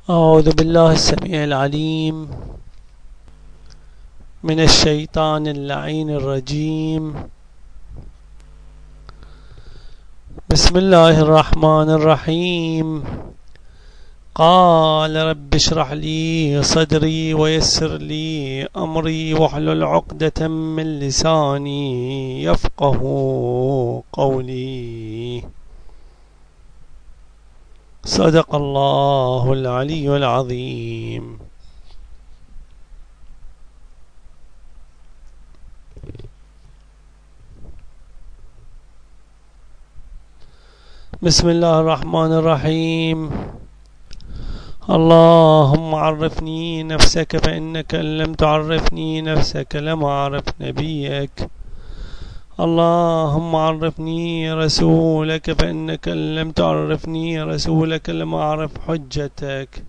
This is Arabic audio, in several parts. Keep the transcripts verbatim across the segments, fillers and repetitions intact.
أعوذ بالله السميع العليم من الشيطان اللعين الرجيم. بسم الله الرحمن الرحيم. قال رب اشرح لي صدري ويسر لي أمري واحلل عقدة من لساني يفقه قولي. صدق الله العلي العظيم. بسم الله الرحمن الرحيم. اللهم عرفني نفسك فإنك إن لم تعرفني نفسك لم أعرف نبيك. اللهم عرفني رسولك فإنك إن لم تعرفني رسولك لم أعرف حجتك.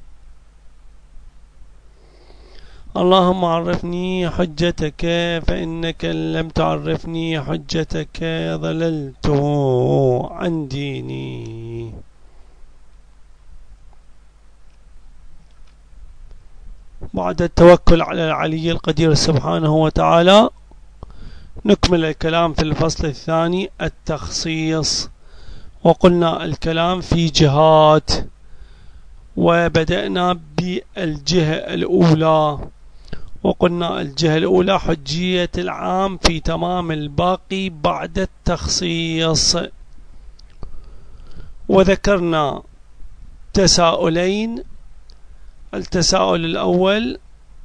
اللهم عرفني حجتك فإنك إن لم تعرفني حجتك ضللت عن ديني. بعد التوكل على العلي القدير سبحانه وتعالى نكمل الكلام في الفصل الثاني التخصيص. وقلنا الكلام في جهات، وبدأنا بالجهة الأولى، وقلنا الجهة الأولى حجية العام في تمام الباقي بعد التخصيص. وذكرنا تساؤلين. التساؤل الأول: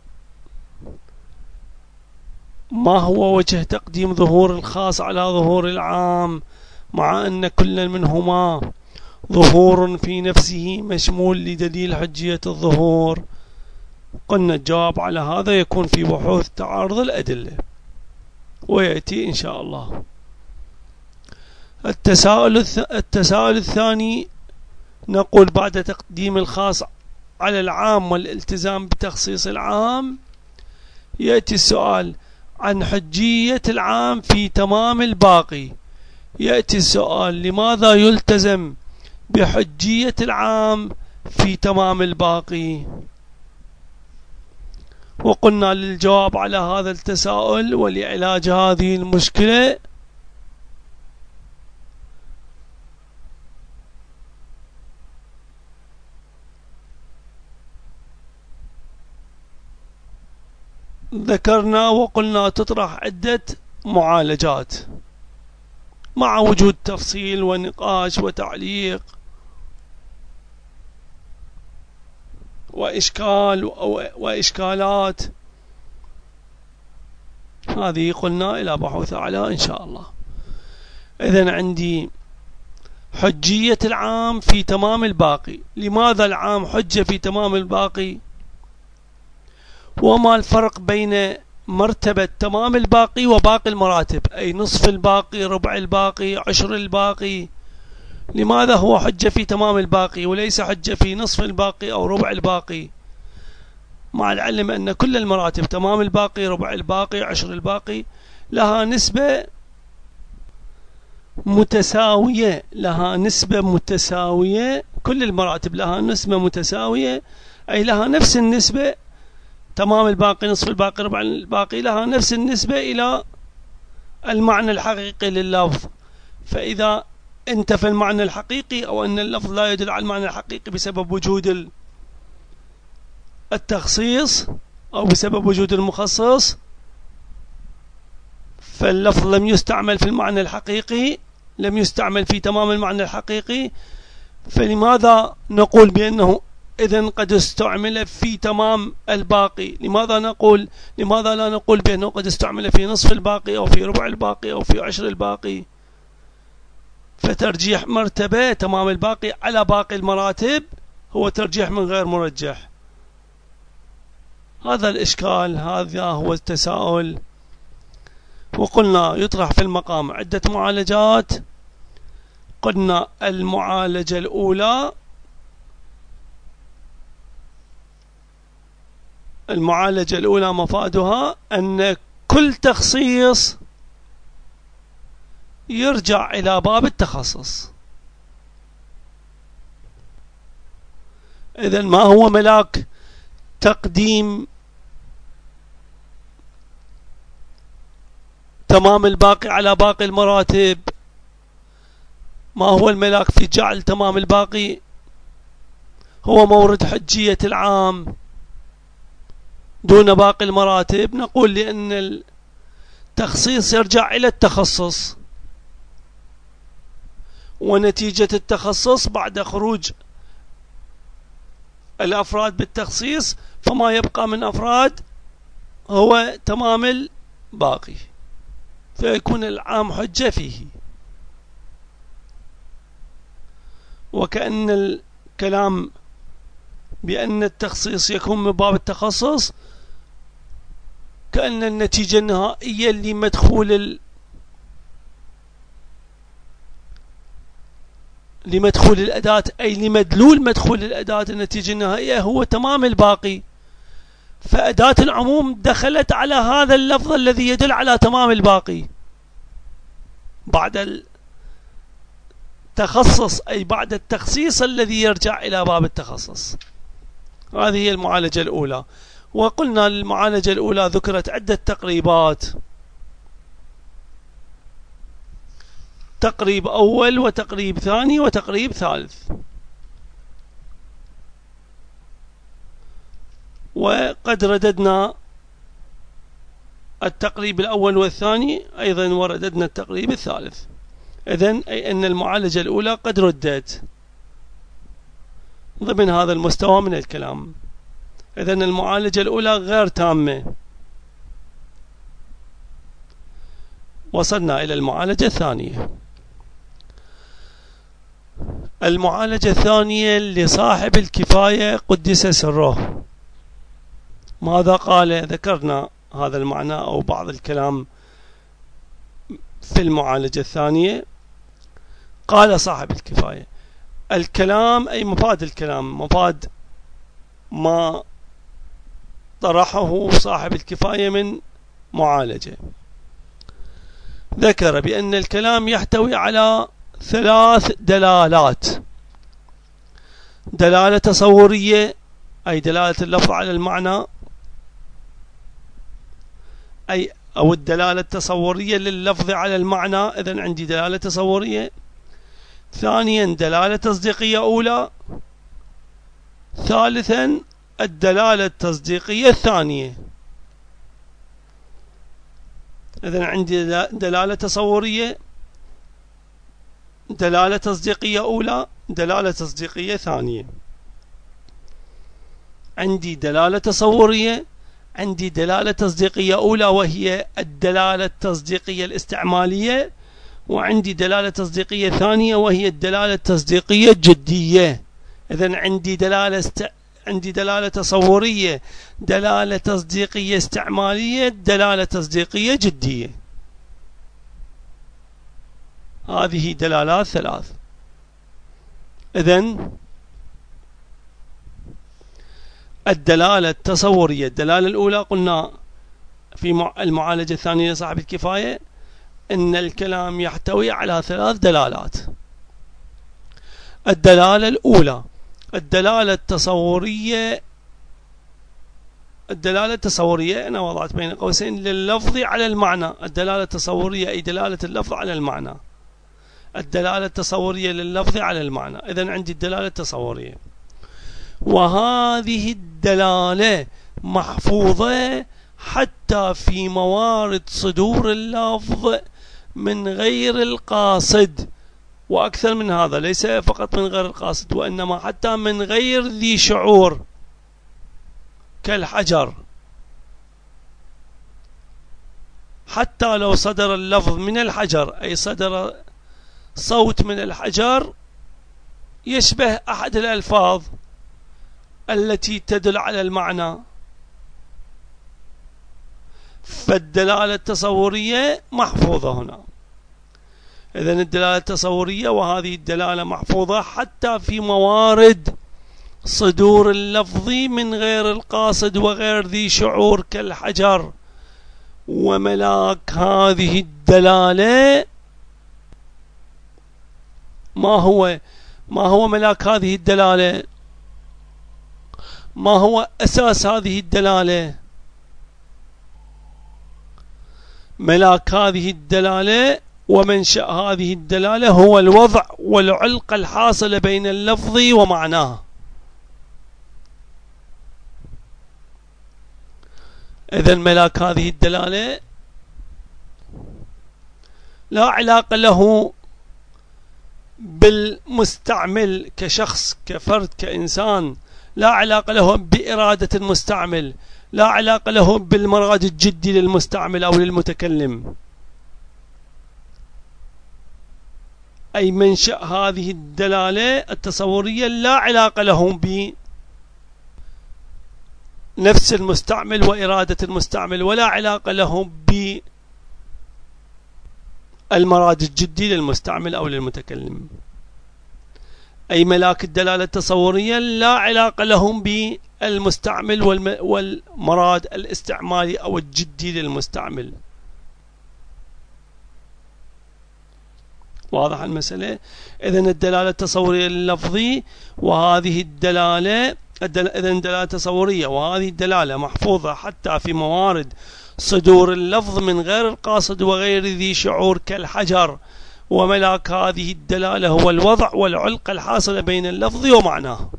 ما هو وجه تقديم ظهور الخاص على ظهور العام مع أن كل منهما ظهور في نفسه مشمول لدليل حجية الظهور؟ قلنا الجواب على هذا يكون في بحوث تعارض الأدلة، ويأتي إن شاء الله. التساؤل التساؤل الثاني نقول: بعد تقديم الخاص على العام والالتزام بتخصيص العام يأتي السؤال عن حجية العام في تمام الباقي. يأتي السؤال: لماذا يلتزم بحجية العام في تمام الباقي؟ وقلنا للجواب على هذا التساؤل ولعلاج هذه المشكلة ذكرنا وقلنا تطرح عدة معالجات مع وجود تفصيل ونقاش وتعليق وإشكال وإشكالات. هذه قلنا إلى بحوث أعلى إن شاء الله. إذن عندي حجية العام في تمام الباقي. لماذا العام حجة في تمام الباقي؟ وما الفرق بين مرتبة تمام الباقي وباقي المراتب، أي نصف الباقي، ربع الباقي، عشر الباقي؟ لماذا هو حجة في تمام الباقي وليس حجة في نصف الباقي أو ربع الباقي، مع العلم أن كل المراتب تمام الباقي، ربع الباقي، عشر الباقي لها نسبة متساوية لها نسبة متساوية كل المراتب لها نسبة متساوية، أي لها نفس النسبة. تمام الباقي، نصف الباقي، ربع الباقي لها نفس النسبة إلى المعنى الحقيقي لللفظ. فإذا انتفى المعنى الحقيقي أو أن اللفظ لا يدل على المعنى الحقيقي بسبب وجود التخصيص أو بسبب وجود المخصص، فاللفظ لم يستعمل في المعنى الحقيقي، لم يستعمل في تمام المعنى الحقيقي. فلماذا نقول بأنه إذن قد استعمل في تمام الباقي؟ لماذا نقول لماذا لا نقول بأنه قد استعمل في نصف الباقي أو في ربع الباقي أو في عشر الباقي؟ فترجيح مرتبة تمام الباقي على باقي المراتب هو ترجيح من غير مرجح. هذا الإشكال، هذا هو التساؤل. وقلنا يطرح في المقام عدة معالجات. قلنا المعالجة الأولى المعالجة الأولى مفادها أن كل تخصيص يرجع إلى باب التخصص. إذن ما هو ملاك تقديم تمام الباقي على باقي المراتب؟ ما هو الملاك في جعل تمام الباقي هو مورد حجية العام دون باقي المراتب؟ نقول لأن التخصيص يرجع إلى التخصص، ونتيجة التخصص بعد خروج الأفراد بالتخصيص فما يبقى من أفراد هو تمام الباقي، فيكون العام حجة فيه. وكأن الكلام بأن التخصيص يكون من باب التخصص كأن النتيجة النهائية لمدخول ال... لمدخول الأداة أي لمدلول مدخول الأداة النتيجة النهائية هو تمام الباقي، فأداة العموم دخلت على هذا اللفظ الذي يدل على تمام الباقي بعد التخصص، أي بعد التخصيص الذي يرجع إلى باب التخصص. هذه هي المعالجة الأولى. وقلنا المعالجة الأولى ذكرت عدة تقريبات، تقريب أول وتقريب ثاني وتقريب ثالث. وقد رددنا التقريب الأول والثاني أيضا، ورددنا التقريب الثالث. إذن أي أن المعالجة الأولى قد ردت ضمن هذا المستوى من الكلام. إذن المعالجة الأولى غير تامة. وصلنا إلى المعالجة الثانية. المعالجة الثانية لصاحب الكفاية قدس سره. ماذا قال؟ ذكرنا هذا المعنى أو بعض الكلام في المعالجة الثانية. قال صاحب الكفاية الكلام أي مفاد الكلام، مفاد ما طرحه صاحب الكفاية من معالجة. ذكر بأن الكلام يحتوي على ثلاث دلالات: دلالة تصورية أي دلالة اللفظ على المعنى، أي أو الدلالة التصورية لللفظ على المعنى، إذن عندي دلالة تصورية. ثانيا دلالة تصديقية أولى. ثالثا الدلالة التصديقية الثانية. إذن عندي دلالة تصورية، دلالة تصديقية أولى، دلالة تصديقية ثانية. عندي دلالة تصورية، عندي دلالة تصديقية أولى وهي الدلالة التصديقية الاستعمالية، وعندي دلالة تصديقية ثانية وهي الدلالة التصديقية الجدية. إذن عندي دلالة است... عندي دلالة تصورية، دلالة تصديقية استعمالية، دلالة تصديقية جدية. هذه دلالات ثلاث. إذن الدلالة التصورية، الدلالة الأولى قلنا في المعالجة الثانية صاحب الكفاية إن الكلام يحتوي على ثلاث دلالات. الدلالة الأولى الدلالة التصورية، الدلالة التصورية أنا وضعت بين قوسين لللفظ على المعنى. الدلالة التصورية أي دلالة اللفظ على المعنى، الدلالة التصورية لللفظ على المعنى. إذن عندي الدلالة التصورية، وهذه الدلالة محفوظة حتى في موارد صدور اللفظ من غير القاصد، وأكثر من هذا، ليس فقط من غير القاصد وإنما حتى من غير ذي شعور كالحجر. حتى لو صدر اللفظ من الحجر أي صدر صوت من الحجر يشبه أحد الألفاظ التي تدل على المعنى، فالدلالة التصورية محفوظة هنا. إذن الدلالة التصورية وهذه الدلالة محفوظة حتى في موارد صدور اللفظ من غير القاصد وغير ذي شعور كالحجر. وملاك هذه الدلالة ما هو ما هو ملاك هذه الدلالة؟ ما هو أساس هذه الدلالة؟ ملاك هذه الدلالة ومنشأ هذه الدلالة هو الوضع والعلقة الحاصلة بين اللفظ ومعناه. إذن ملاك هذه الدلالة لا علاقة له بالمستعمل كشخص كفرد كإنسان، لا علاقة له بإرادة المستعمل، لا علاقة له بالمراد الجدي للمستعمل أو للمتكلم. أي منشأ هذه الدلالة التصورية لا علاقة له بنفس المستعمل وإرادة المستعمل، ولا علاقة له بالمراد الجدي للمستعمل أو للمتكلم. أي ملاك الدلالة التصورية لا علاقة لهم بالمستعمل والمراد الاستعمالي أو الجدي للمستعمل. واضح المسألة؟ إذن الدلالة التصورية اللفظي وهذه الدلالة إذن الدلالة التصورية وهذه الدلالة محفوظة حتى في موارد صدور اللفظ من غير القاصد وغير ذي شعور كالحجر. وملاك هذه الدلالة هو الوضع والعلقة الحاصلة بين اللفظ ومعناه.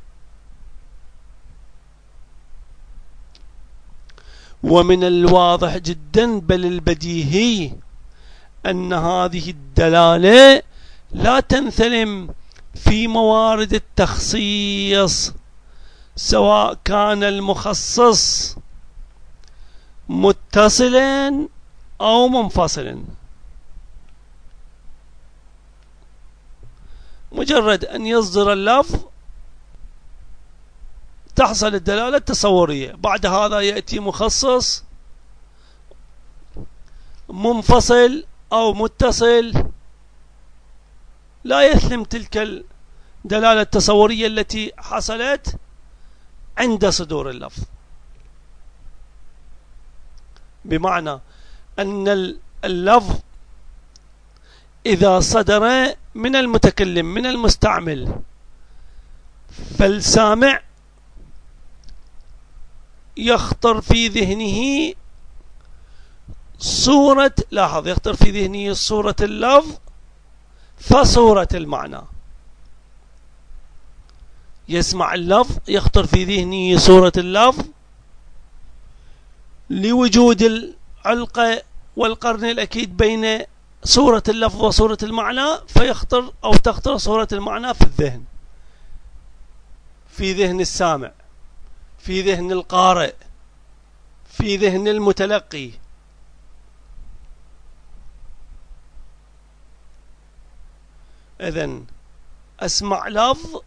ومن الواضح جدا بل البديهي أن هذه الدلالة لا تنثلم في موارد التخصيص، سواء كان المخصص متصلا أو منفصلا. مجرد أن يصدر اللفظ تحصل الدلالة التصورية، بعد هذا يأتي مخصص منفصل أو متصل، لا يثلم تلك الدلالة التصورية التي حصلت عند صدور اللفظ. بمعنى أن اللفظ إذا صدر من المتكلم من المستعمل فالسامع يخطر في ذهنه صورة، لاحظ، يخطر في ذهنه صورة اللفظ فصورة المعنى. يسمع اللفظ يخطر في ذهنه صورة اللفظ لوجود العلقة والقرن الأكيد بين صورة اللفظ وصورة المعنى، فيخطر أو تخطر صورة المعنى في الذهن، في ذهن السامع، في ذهن القارئ، في ذهن المتلقي. إذن أسمع لفظ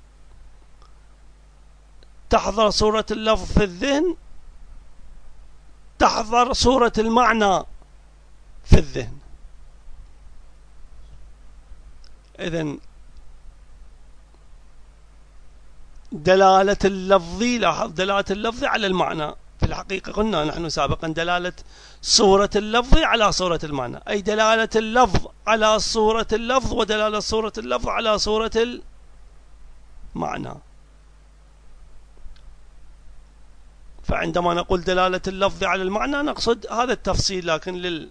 تحضر صورة اللفظ في الذهن، تحضر صورة المعنى في الذهن. إذن دلالة اللفظ، لاحظ، دلالة اللفظ على المعنى. في الحقيقة قلنا نحن سابقا دلالة صورة اللفظ على صورة المعنى، أي دلالة اللفظ على صورة اللفظ ودلالة صورة اللفظ على صورة المعنى. فعندما نقول دلالة اللفظ على المعنى نقصد هذا التفصيل، لكن لل...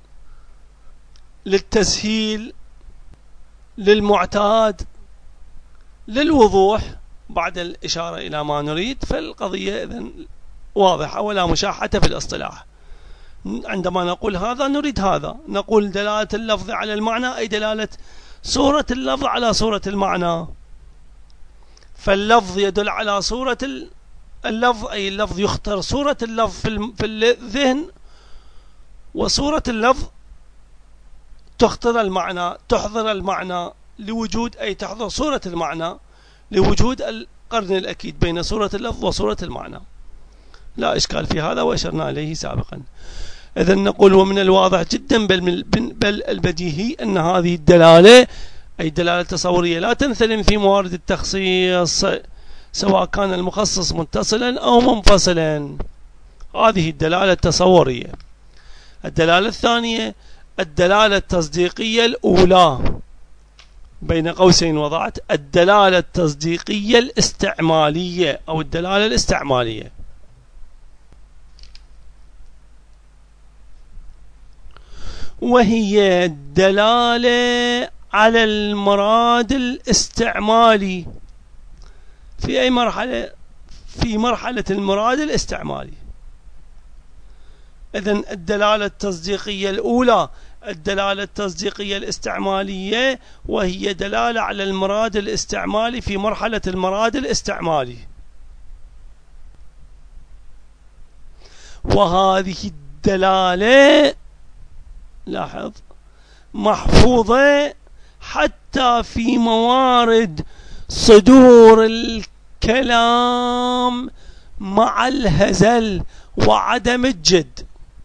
للتسهيل، للمعتاد، للوضوح بعد الإشارة إلى ما نريد، فالقضية إذن واضحة ولا مشاحة في الاصطلاح. عندما نقول هذا نريد هذا، نقول دلالة اللفظ على المعنى أي دلالة صورة اللفظ على صورة المعنى. فاللفظ يدل على صورة اللفظ، أي اللفظ يختار صورة اللفظ في الذهن، وصورة اللفظ تخطر المعنى، تحضر المعنى لوجود، أي تحضر صورة المعنى لوجود القرن الأكيد بين صورة اللفظ وصورة المعنى. لا إشكال في هذا وأشرنا إليه سابقا. إذن نقول ومن الواضح جدا بل, بل البديهي أن هذه الدلالة أي دلالة تصورية لا تنثلم في موارد التخصيص، سواء كان المخصص متصلا أو منفصلا. هذه الدلالة التصورية. الدلالة الثانية الدلالة التصديقية الأولى، بين قوسين وضعت الدلالة التصديقية الاستعمالية أو الدلالة الاستعمالية. وهي الدلالة على المراد الاستعمالي في أي مرحلة؟ في مرحلة المراد الاستعمالي. إذن الدلالة التصديقية الأولى الدلالة التصديقية الاستعمالية، وهي دلالة على المراد الاستعمالي في مرحلة المراد الاستعمالي. وهذه الدلالة لاحظ محفوظة حتى في موارد صدور الكلام مع الهزل وعدم الجد.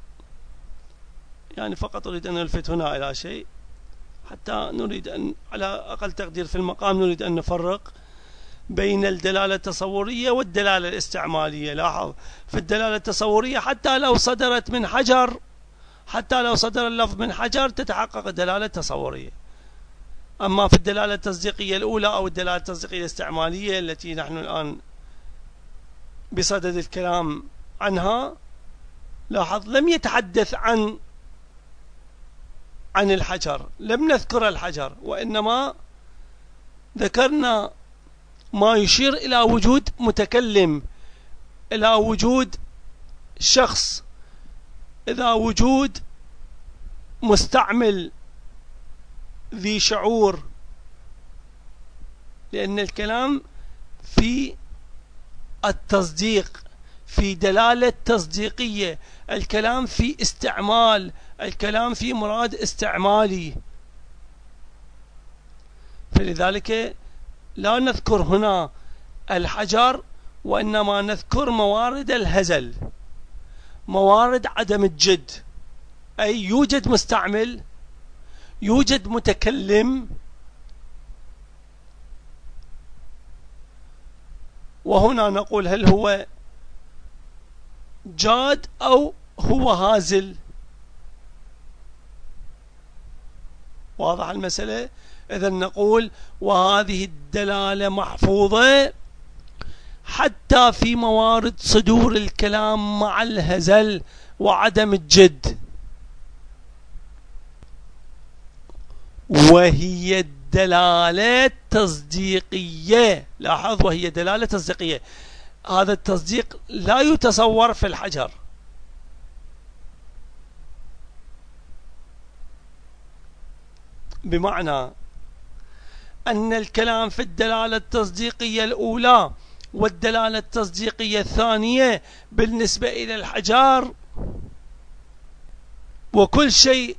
يعني فقط أريد أن ألفت هنا إلى شيء حتى نريد أن على أقل تقدير في المقام نريد أن نفرق بين الدلالة التصورية والدلالة الاستعمالية. لاحظ في الدلالة التصورية حتى لو صدرت من حجر حتى لو صدر اللفظ من حجر تتحقق الدلالة التصورية. أما في الدلالة التصديقية الأولى أو الدلالة التصديقية الاستعمالية التي نحن الآن بصدد الكلام عنها، لاحظ لم يتحدث عن عن الحجر، لم نذكر الحجر، وإنما ذكرنا ما يشير إلى وجود متكلم، إلى وجود شخص، إلى وجود مستعمل ذي شعور، لأن الكلام في التصديق في دلالة تصديقية، الكلام في استعمال، الكلام في مراد استعمالي. فلذلك لا نذكر هنا الحجر، وإنما نذكر موارد الهزل، موارد عدم الجد، أي يوجد مستعمل، يوجد متكلم، وهنا نقول هل هو جاد أو هو هازل. واضح المسألة؟ إذن نقول وهذه الدلالة محفوظة حتى في موارد صدور الكلام مع الهزل وعدم الجد. وهي الدلالة التصديقية، لاحظ وهي دلالة تصديقية، هذا التصديق لا يتصور في الحجر، بمعنى أن الكلام في الدلالة التصديقية الأولى والدلالة التصديقية الثانية بالنسبة إلى الحجر وكل شيء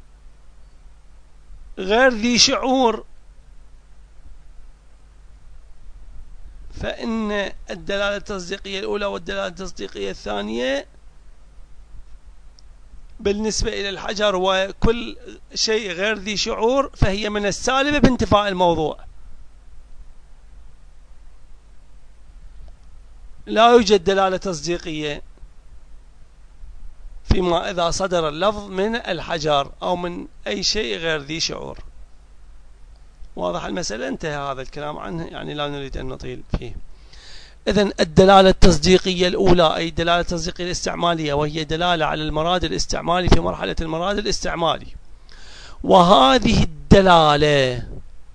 غير ذي شعور، فإن الدلالة التصديقية الأولى والدلالة التصديقية الثانية بالنسبة إلى الحجر وكل شيء غير ذي شعور فهي من السالبة بانتفاء الموضوع. لا يوجد دلالة تصديقية فيما إذا صدر اللفظ من الحجر أو من أي شيء غير ذي شعور. واضح المسألة؟ انتهى هذا الكلام عنه، يعني لا نريد أن نطيل فيه. إذن الدلالة التصديقية الأولى أي الدلالة التصديقية الاستعمالية، وهي دلالة على المراد الاستعمالي في مرحلة المراد الاستعمالي. وهذه الدلالة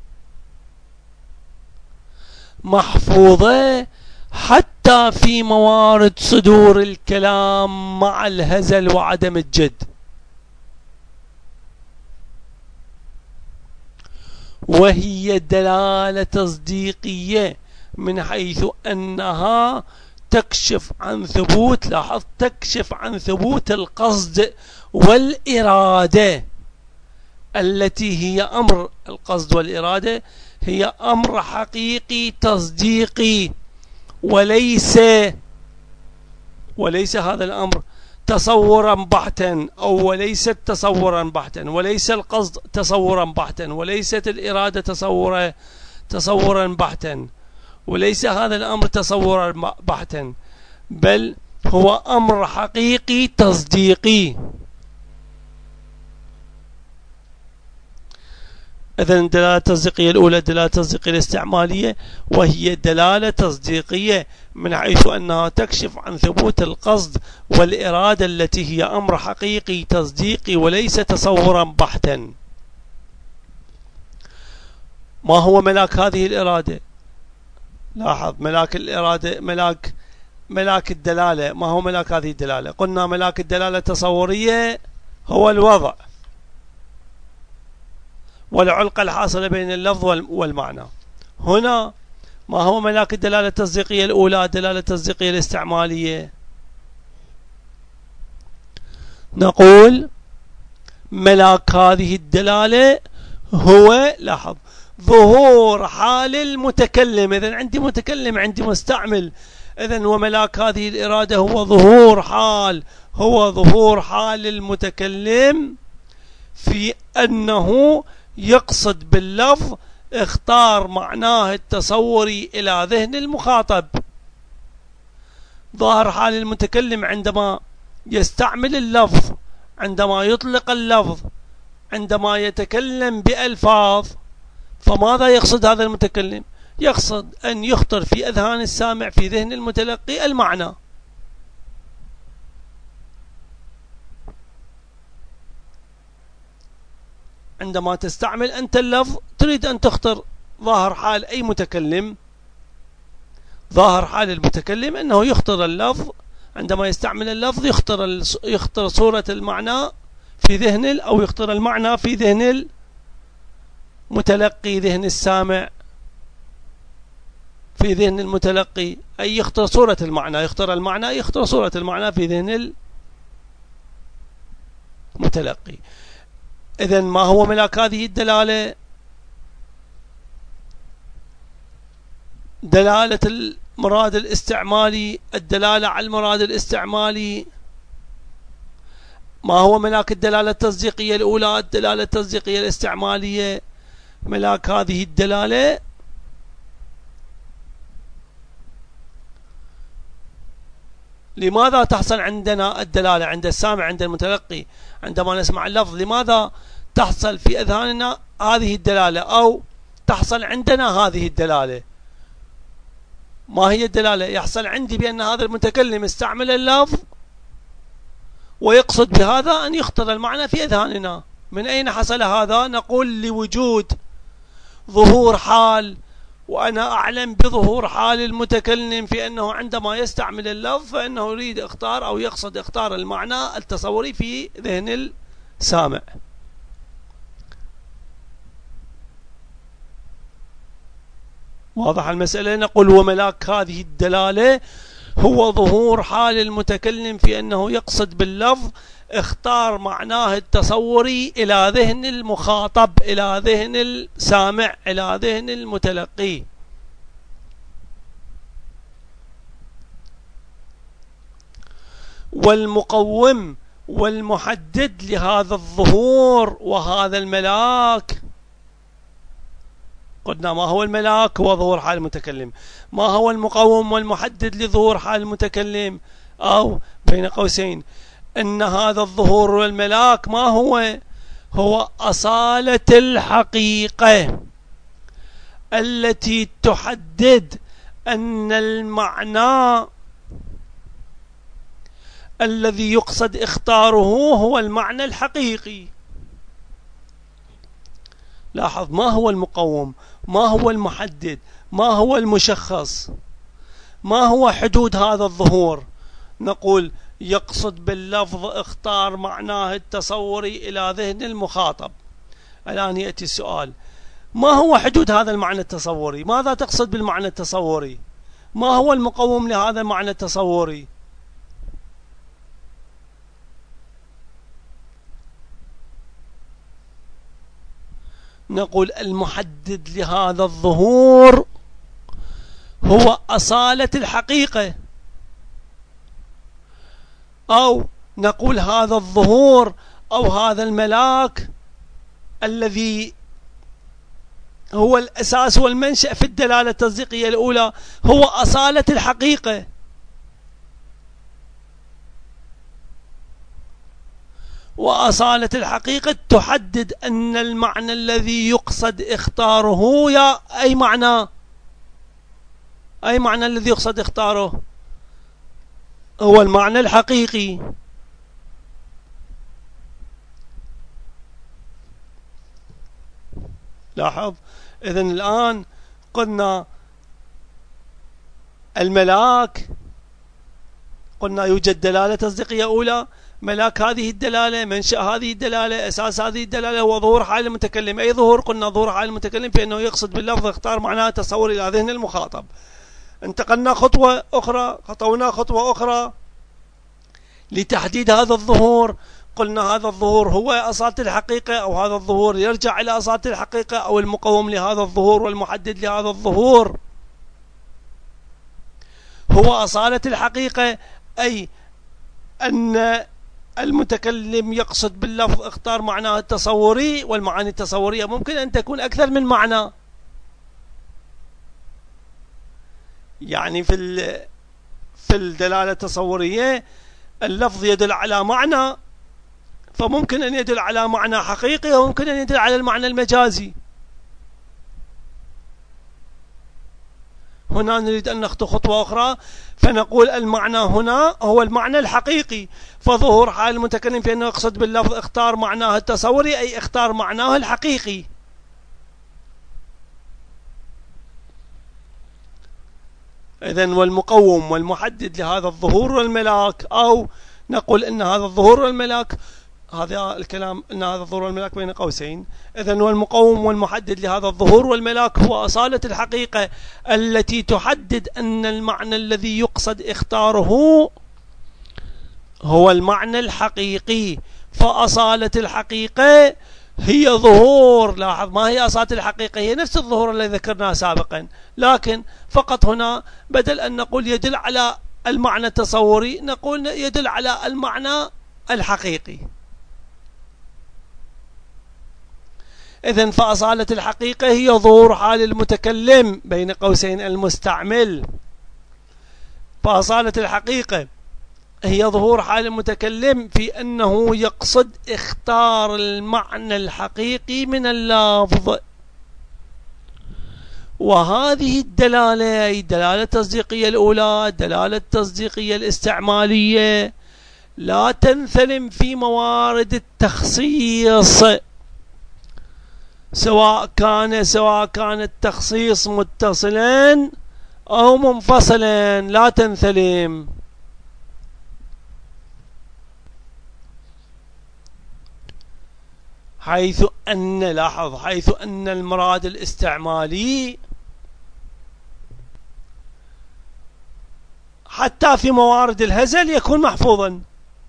محفوظة حتى في موارد صدور الكلام مع الهزل وعدم الجد. وهي دلالة تصديقية من حيث أنها تكشف عن ثبوت، لاحظ تكشف عن ثبوت القصد والإرادة التي هي أمر، القصد والإرادة هي أمر حقيقي تصديقي، وليس وليس هذا الأمر تصورا بحتا، أو وليست تصورا بحتا، وليس القصد تصورا بحتا، وليست الإرادة تصورا تصورا بحتا، وليس هذا الأمر تصورا بحتا، بل هو أمر حقيقي تصديقي. إذن الدلالة التصديقية الأولى الدلالة التصديقية الاستعمالية، وهي دلالة تصديقية من حيث أنها تكشف عن ثبوت القصد والإرادة التي هي أمر حقيقي تصديقي وليس تصورا بحتا. ما هو ملاك هذه الإرادة؟ لاحظ، ملاك الإرادة ملاك ملاك الدلالة. ما هو ملاك هذه الدلالة؟ قلنا ملاك الدلالة التصورية هو الوضع والعلاقة الحاصلة بين اللفظ والمعنى. هنا ما هو ملاك الدلالة التصديقية الأولى الدلالة التصديقية الاستعمالية؟ نقول ملاك هذه الدلالة هو، لاحظ، ظهور حال المتكلم. إذن عندي متكلم، عندي مستعمل، إذن وملاك هذه الإرادة هو ظهور حال هو ظهور حال المتكلم في أنه يقصد باللفظ اختار معناه التصوري إلى ذهن المخاطب. ظاهر حال المتكلم عندما يستعمل اللفظ، عندما يطلق اللفظ، عندما يتكلم بألفاظ، فماذا يقصد هذا المتكلم؟ يقصد أن يخطر في أذهان السامع في ذهن المتلقي المعنى. عندما تستعمل أنت اللفظ تريد أن تخطر ظاهر حال أي متكلم، ظاهر حال المتكلم أنه يخطر اللفظ، عندما يستعمل اللفظ يخطر يخطر صورة المعنى في ذهن، أو يخطر المعنى في ذهن المتلقي، ذهن السامع، في ذهن المتلقي، أي يخطر صورة المعنى، يخطر المعنى يخطر صورة المعنى في ذهن المتلقي. إذن ما هو ملاك هذه الدلالة؟ دلالة المراد الاستعمالي، الدلالة على المراد الاستعمالي. ما هو ملاك الدلالة التصديقية الأولى الدلالة التصديقية الاستعمالية؟ ملاك هذه الدلالة لماذا تحصل عندنا الدلالة عند السامع، عند المتلقي، عندما نسمع اللفظ لماذا تحصل في أذهاننا هذه الدلالة، أو تحصل عندنا هذه الدلالة؟ ما هي الدلالة؟ يحصل عندي بأن هذا المتكلم استعمل اللفظ ويقصد بهذا أن يخطر المعنى في أذهاننا. من أين حصل هذا؟ نقول لوجود ظهور حال، وأنا أعلم بظهور حال المتكلم في أنه عندما يستعمل اللفظ فإنه يريد اختار أو يقصد اختار المعنى التصوري في ذهن السامع. واضح المسألة؟ نقول وملاك هذه الدلالة هو ظهور حال المتكلم في أنه يقصد باللفظ اختار معناه التصوري إلى ذهن المخاطب، إلى ذهن السامع، إلى ذهن المتلقي. والمقوم والمحدد لهذا الظهور وهذا الملاك، قلنا ما هو الملاك؟ هو ظهور حال المتكلم. ما هو المقوم والمحدد لظهور حال المتكلم؟ أو بين قوسين أن هذا الظهور والملاك ما هو؟ هو أصالة الحقيقة التي تحدد أن المعنى الذي يقصد اختاره هو المعنى الحقيقي. لاحظ، ما هو المقوم؟ ما هو المحدد؟ ما هو المشخص؟ ما هو حدود هذا الظهور؟ نقول يقصد باللفظ اختار معناه التصوري إلى ذهن المخاطب. الآن يأتي السؤال، ما هو حدود هذا المعنى التصوري؟ ماذا تقصد بالمعنى التصوري؟ ما هو المقوم لهذا المعنى التصوري؟ نقول المحدد لهذا الظهور هو أصالة الحقيقة، أو نقول هذا الظهور أو هذا الملاك الذي هو الأساس والمنشأ في الدلالة التصديقية الأولى هو أصالة الحقيقة. وأصالة الحقيقة تحدد أن المعنى الذي يقصد اختاره يا أي معنى أي معنى الذي يقصد اختاره هو المعنى الحقيقي. لاحظ، إذن الآن قلنا الملاك، قلنا يوجد دلالة تصديقية أولى، ملاك هذه الدلالة، منشأ هذه الدلالة، أساس هذه الدلالة هو ظهور حال المتكلم. أي ظهور؟ قلنا ظهور حال المتكلم في أنه يقصد باللفظ اختار معناه تصور إلى ذهن المخاطب. انتقلنا خطوة أخرى، خطونا خطوة أخرى لتحديد هذا الظهور. قلنا هذا الظهور هو أصالة الحقيقة، أو هذا الظهور يرجع إلى أصالة الحقيقة، أو المقوم لهذا الظهور والمحدد لهذا الظهور هو أصالة الحقيقة، أي أن المتكلم يقصد باللفظ اختار معناه التصوري، والمعاني التصورية ممكن أن تكون أكثر من معنى. يعني في في الدلالة التصورية اللفظ يدل على معنى، فممكن أن يدل على معنى حقيقي، وممكن أن يدل على المعنى المجازي. هنا نريد أن نخطو خطوة أخرى فنقول المعنى هنا هو المعنى الحقيقي، فظهور حال المتكلم في أنه يقصد باللفظ اختار معناه التصوري، أي اختار معناه الحقيقي. إذن والمقوم والمحدد لهذا الظهور والملاك، أو نقول أن هذا الظهور والملاك، هذا الكلام أن هذا الظهور والملاك بين قوسين. إذن والمقوم والمحدد لهذا الظهور والملاك هو أصالة الحقيقة التي تحدد أن المعنى الذي يقصد اختاره هو المعنى الحقيقي. فأصالة الحقيقة هي ظهور، لاحظ ما هي أصالة الحقيقة، هي نفس الظهور الذي ذكرناه سابقا، لكن فقط هنا بدل أن نقول يدل على المعنى التصوري نقول يدل على المعنى الحقيقي. إذن فأصالة الحقيقة هي ظهور حال المتكلم بين قوسين المستعمل. فأصالة الحقيقة هي ظهور حال المتكلم في أنه يقصد اختار المعنى الحقيقي من اللفظ. وهذه الدلالة، أي الدلالة التصديقية الأولى، الدلالة التصديقية الاستعمالية، لا تنثلم في موارد التخصيص، سواء كان سواء كان التخصيص متصلا أو منفصلا، لا تنثلم. حيث أن لاحظ حيث أن المراد الاستعمالي حتى في موارد الهزل يكون محفوظا.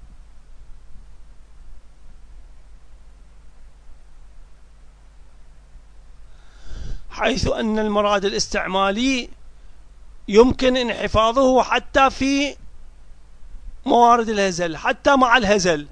حيث أن المراد الاستعمالي يمكن انحفاظه حتى في موارد الهزل، حتى مع الهزل،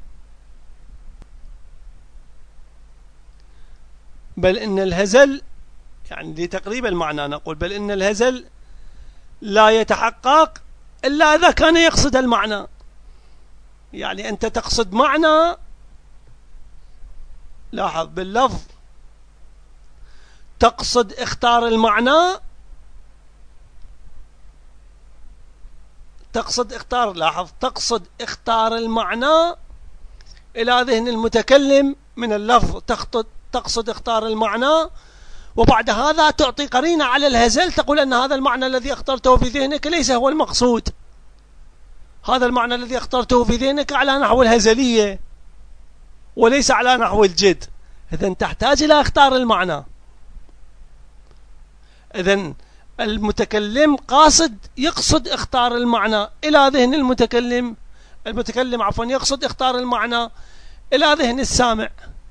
بل إن الهزل يعني لتقريب المعنى نقول بل إن الهزل لا يتحقق إلا إذا كان يقصد المعنى. يعني أنت تقصد معنى، لاحظ باللفظ تقصد اختار المعنى، تقصد اختار لاحظ تقصد اختار المعنى إلى ذهن المتكلم من اللفظ، تقصد تقصد اختار المعنى، وبعد هذا تعطي قرينة على الهزل تقول أن هذا المعنى الذي اخترته في ذهنك ليس هو المقصود، هذا المعنى الذي اخترته في ذهنك على نحو الهزلية وليس على نحو الجد. إذن تحتاج إلى اختار المعنى. إذن المتكلم قاصد يقصد اختار المعنى إلى ذهن المتكلم المتكلم عفوا يقصد اختار المعنى إلى ذهن السامع.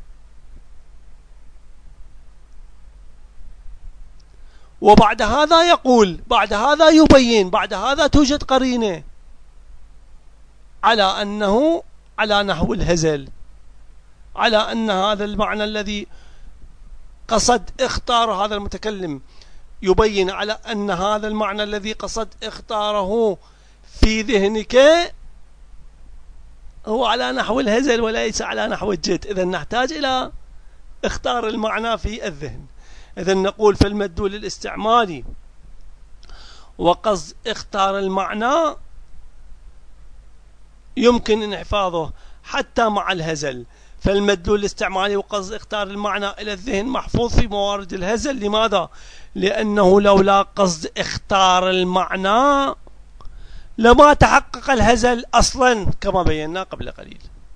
وبعد هذا يقول، بعد هذا يبين، بعد هذا توجد قرينة على أنه على نحو الهزل، على أن هذا المعنى الذي قصد اختار هذا المتكلم يبين على أن هذا المعنى الذي قصد اختاره في ذهنك هو على نحو الهزل وليس على نحو الجد. إذن نحتاج إلى اختار المعنى في الذهن. إذن نقول في المدلول الاستعمالي وقصد اختار المعنى يمكن انحفاظه حتى مع الهزل. فالمدلول الاستعمالي وقصد اختار المعنى إلى الذهن محفوظ في موارد الهزل. لماذا؟ لأنه لولا قصد اختار المعنى لما تحقق الهزل أصلا كما بينا قبل قليل.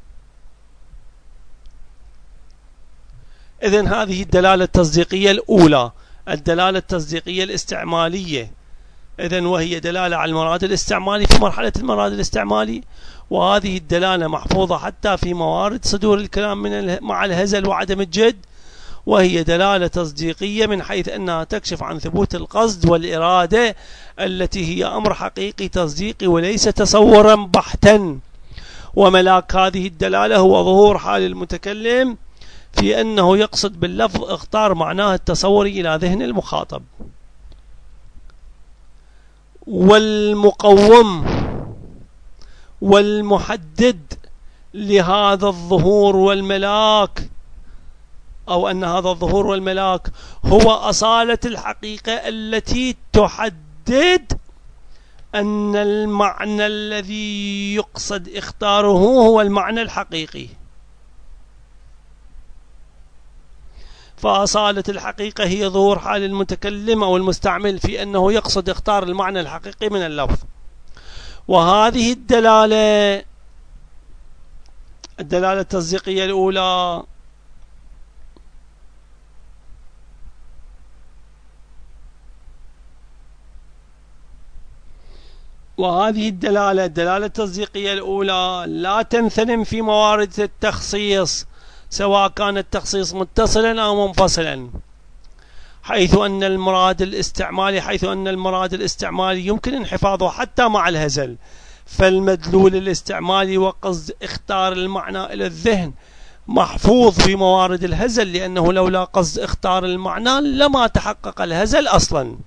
إذن هذه الدلالة التصديقية الأولى، الدلالة التصديقية الاستعمالية. إذن وهي دلالة على المراد الاستعمالي في مرحلة المراد الاستعمالي، وهذه الدلالة محفوظة حتى في موارد صدور الكلام من مع الهزل وعدم الجد، وهي دلالة تصديقية من حيث أنها تكشف عن ثبوت القصد والإرادة التي هي أمر حقيقي تصديقي وليس تصورا بحتا. وملاك هذه الدلالة هو ظهور حال المتكلم في أنه يقصد باللفظ اختار معناه التصوري إلى ذهن المخاطب. والمقوم والمحدد لهذا الظهور والملاك، أو أن هذا الظهور والملاك هو أصالة الحقيقة التي تحدد أن المعنى الذي يقصد اختاره هو المعنى الحقيقي. فأصالة الحقيقة هي ظهور حال المتكلم أو المستعمل في أنه يقصد اختار المعنى الحقيقي من اللفظ. وهذه الدلالة الدلالة التصديقية الأولى وهذه الدلالة الدلالة التصديقية الأولى لا تنثنم في موارد التخصيص، سواء كان التخصيص متصلا أو منفصلا، حيث أن المراد الاستعمالي حيث أن المراد الاستعمالي يمكن انحفاظه حتى مع الهزل. فالمدلول الاستعمالي وقصد اختار المعنى إلى الذهن محفوظ في موارد الهزل، لأنه لولا قصد اختار المعنى لما تحقق الهزل أصلا.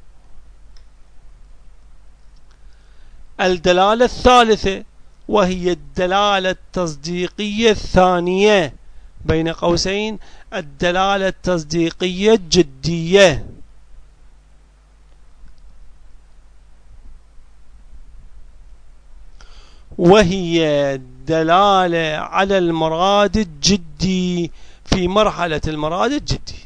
الدلالة الثالثة وهي الدلالة التصديقية الثانية، بين قوسين الدلالة التصديقية الجدية. وهي دلالة على المراد الجدي في مرحلة المراد الجدي.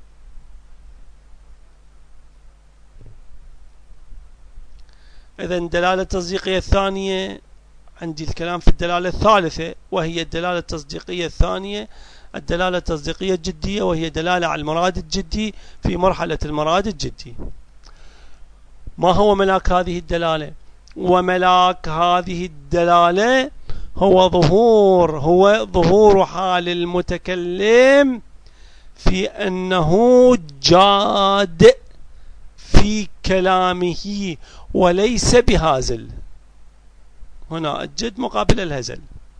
إذن الدلالة التصديقية الثانية، عندي الكلام في الدلالة الثالثة وهي الدلالة التصديقية الثانية الدلالة التصديقية الجدية، وهي دلالة على المراد الجدي في مرحلة المراد الجدي. ما هو ملاك هذه الدلالة؟ وملاك هذه الدلالة هو ظهور هو ظهور حال المتكلم في أنه جاد في كلامه وليس بهازل. هنا الجد مقابل الهزل،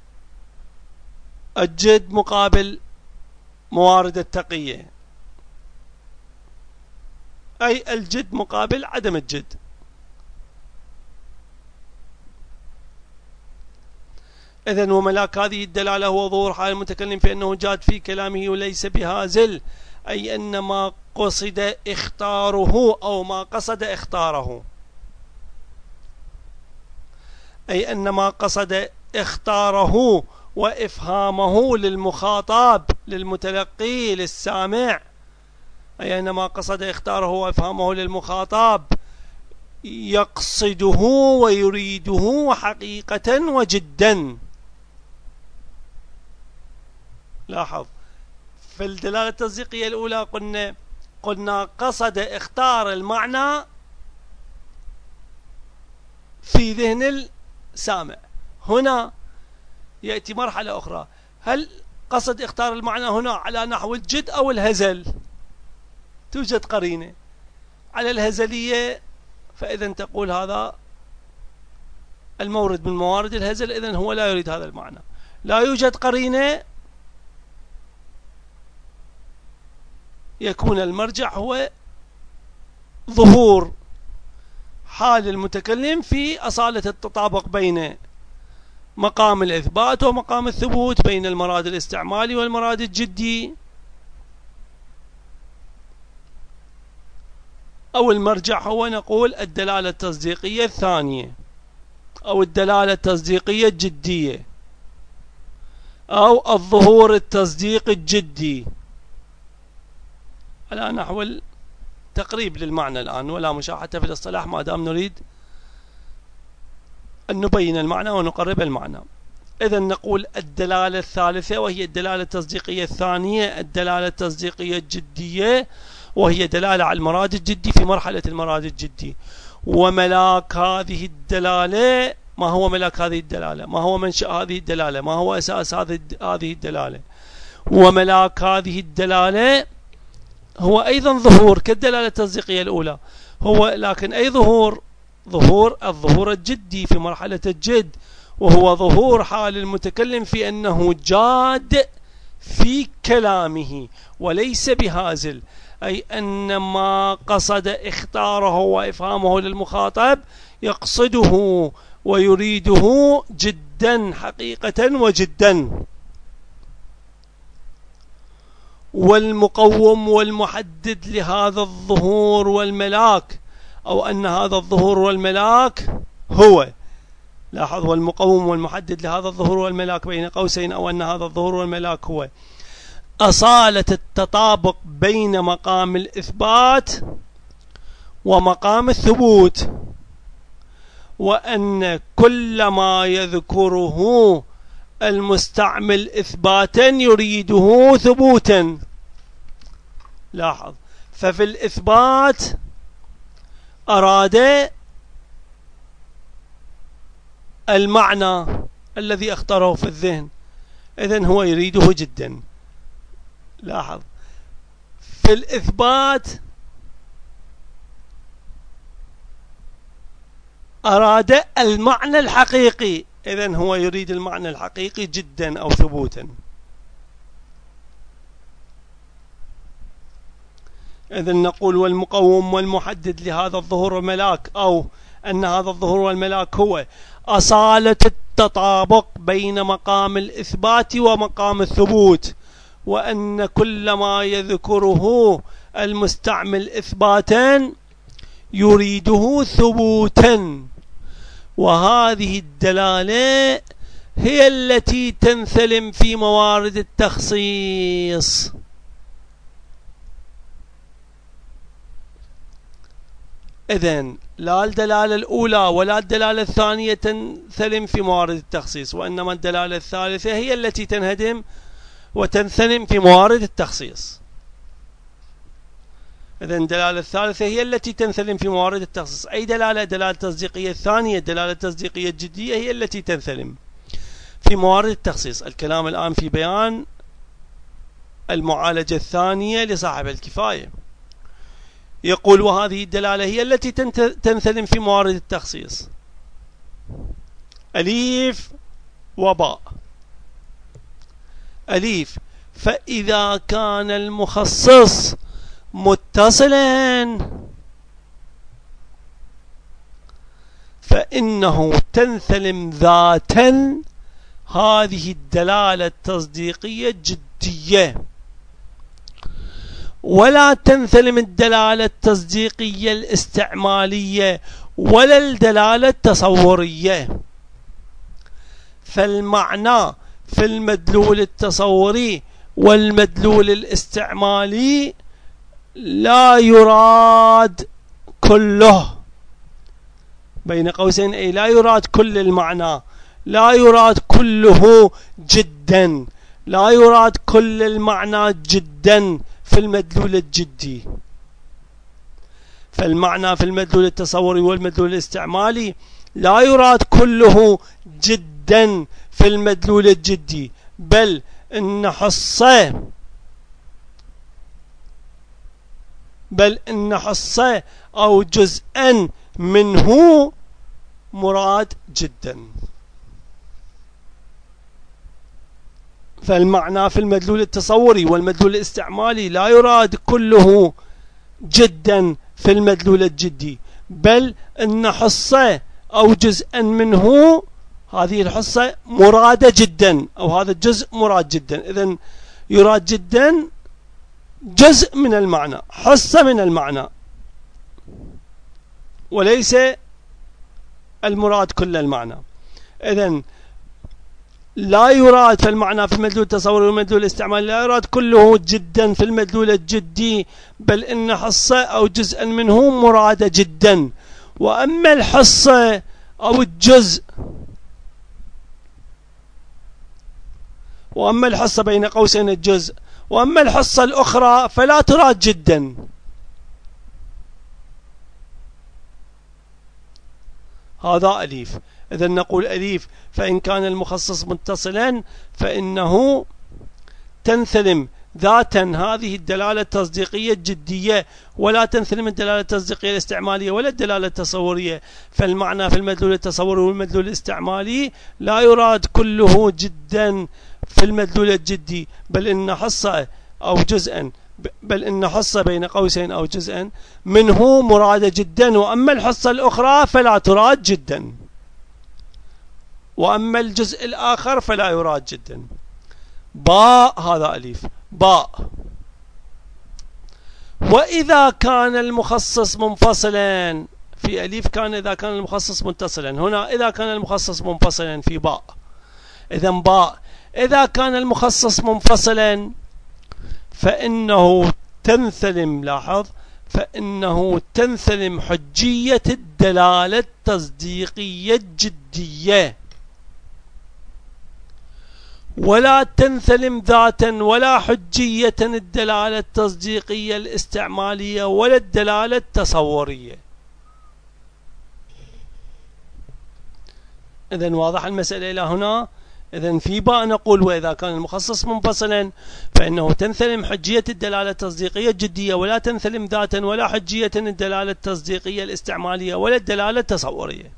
الجد مقابل موارد التقية، أي الجد مقابل عدم الجد. إذن وملاك هذه الدلالة هو ظهور حال المتكلم في أنه جاد في كلامه وليس بهازل، أي أن ما قصد اختاره أو ما قصد اختاره أي أن ما قصد اختاره وإفهامه للمخاطب للمتلقي للسامع، أي أن ما قصد اختاره وإفهامه للمخاطب يقصده ويريده حقيقة وجدا. لاحظ في الدلالة التصديقية الأولى قلنا قلنا قصد اختار المعنى في ذهن السامع. هنا يأتي مرحلة أخرى، هل قصد اختار المعنى هنا على نحو الجد أو الهزل؟ توجد قرينة على الهزلية، فإذا تقول هذا المورد من موارد الهزل، إذن هو لا يريد هذا المعنى. لا يوجد قرينة، يكون المرجع هو ظهور حال المتكلم في أصالة التطابق بين مقام الإثبات ومقام الثبوت بين المراد الاستعمالي والمراد الجدي. أو المرجع هو نقول الدلالة التصديقية الثانية أو الدلالة التصديقية الجدية أو الظهور التصديق الجدي على نحو التقريب للمعنى الآن، ولا مشاحة في الاصطلاح ما دام نريد أن نبين المعنى ونقرب المعنى. إذن نقول الدلالة الثالثة وهي الدلالة التصديقية الثانية الدلالة التصديقية الجدية، وهي دلالة على المراد الجدي في مرحلة المراد الجدي. وملاك هذه الدلالة، ما هو ملاك هذه الدلالة؟ ما هو منشأ هذه الدلالة؟ ما هو أساس هذه الدلالة؟ وملاك هذه الدلالة هو أيضا ظهور كالدلالة التصديقية الأولى، هو لكن أي ظهور؟ ظهور الظهور الجدي في مرحلة الجد، وهو ظهور حال المتكلم في أنه جاد في كلامه وليس بهازل، أي أن ما قصد اختاره وإفهامه للمخاطب يقصده ويريده جدا حقيقة وجدا. والمقوم والمحدد لهذا الظهور والملاك، أو أن هذا الظهور والملاك هو، لاحظ، والمقوم والمحدد لهذا الظهور والملاك بين قوسين، أو أن هذا الظهور والملاك هو أصالة التطابق بين مقام الإثبات ومقام الثبوت، وأن كل ما يذكره المستعمل إثباتا يريده ثبوتا. لاحظ، ففي الإثبات أراد المعنى الذي اختاره في الذهن، إذن هو يريده جدا. لاحظ، في الإثبات أراد المعنى الحقيقي، إذن هو يريد المعنى الحقيقي جدا أو ثبوتا. إذن نقول والمقوم والمحدد لهذا الظهور والملاك، أو أن هذا الظهور والملاك هو أصالة التطابق بين مقام الإثبات ومقام الثبوت، وأن كل ما يذكره المستعمل إثباتا يريده ثبوتا. وهذه الدلالة هي التي تنثلم في موارد التخصيص. إذن لا الدلالة الأولى ولا الدلالة الثانية تنثلم في موارد التخصيص، وإنما الدلالة الثالثة هي التي تنهدم وتنثلم في موارد التخصيص. إذن الدلالة الثالثة هي التي تنثلم في موارد التخصيص. أي دلالة؟ دلالة تصديقية الثانية الدلالة التصديقية الجدية هي التي تنثلم في موارد التخصيص. الكلام الآن في بيان المعالجة الثانية لصاحب الكفاية. يقول وهذه الدلالة هي التي تنثلم في موارد التخصيص. أليف وباء. أليف، فإذا كان المخصص متصلا فإنه تنثلم ذاتا هذه الدلالة التصديقية الجدية، ولا تنثلم الدلالة التصديقية الاستعمالية ولا الدلالة التصورية. فالمعنى في المدلول التصوري والمدلول الاستعمالي لا يراد كله، بين قوسين، أي لا يراد كل المعنى، لا يراد كله جدا، لا يراد كل المعنى جدا في المدلول الجدي. فالمعنى في المدلول التصوري والمدلول الاستعمالي لا يراد كله جدا في المدلول الجدي، بل إن حصه بل إن حصه أو جزءا منه مراد جدا. فالمعنى في المدلول التصوري والمدلول الاستعمالي لا يراد كله جدا في المدلول الجدي، بل إن حصه أو جزءا منه هذه الحصة مرادة جدا، أو هذا الجزء مراد جدا. إذن يراد جدا جزء من المعنى، حصة من المعنى، وليس المراد كل المعنى. إذن لا يراد في المعنى في المدلول التصوري والمدلول الاستعمالي، لا يراد كله جدا في المدلول الجدي، بل إن حصة أو جزءا منه مراد جدا. وأما الحصة أو الجزء وأما الحصة بين قوسين الجزء وأما الحصة الأخرى فلا تراد جدا. هذا أليف. إذا نقول أليف فإن كان المخصص متصلا فإنه تنثلم ذاتا هذه الدلالة التصديقية الجدية، ولا تنثلم الدلالة التصديقية الاستعمالية ولا الدلالة التصورية. فالمعنى في المدلول التصوري والمدلول الاستعمالي لا يراد كله جدا في المدلول الجدي، بل إن حصة أو جزءا بل إن حصة بين قوسين أو جزءا منه مراد جدا، وأما الحصة الأخرى فلا تراد جدا، وأما الجزء الآخر فلا يراد جدا. باء هذا أليف. باء وإذا كان المخصص منفصلا في أليف كان إذا كان المخصص متصلا، هنا إذا كان المخصص منفصلا في باء. إذا باء إذا كان المخصص منفصلا فإنه تنثلم، لاحظ، فإنه تنثلم حجية الدلالة التصديقية الجدية، ولا تنثلم ذاتا ولا حجية الدلالة التصديقية الاستعمالية ولا الدلالة التصورية. إذن واضح المسألة إلى هنا. إذن في باء نقول وإذا كان المخصص منفصلا فإنه تنثلم حجية الدلالة التصديقية الجدية، ولا تنثلم ذاتا ولا حجية الدلالة التصديقية الاستعمالية ولا الدلالة التصورية.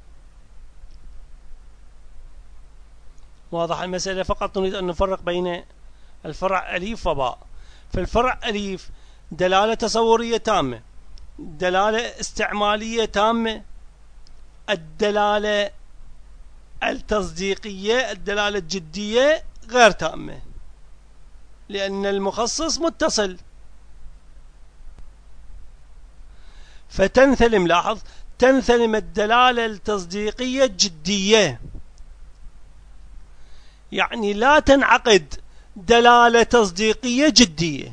واضح المسألة. فقط نريد أن نفرق بين الفرع أليف وباء. في الفرع أليف دلالة تصورية تامة، دلالة استعمالية تامة، الدلالة التصديقية الدلالة الجدية غير تامة، لأن المخصص متصل. فتنثلم، لاحظ، تنثلم الدلالة التصديقية الجدية، يعني لا تنعقد دلالة تصديقية جدية.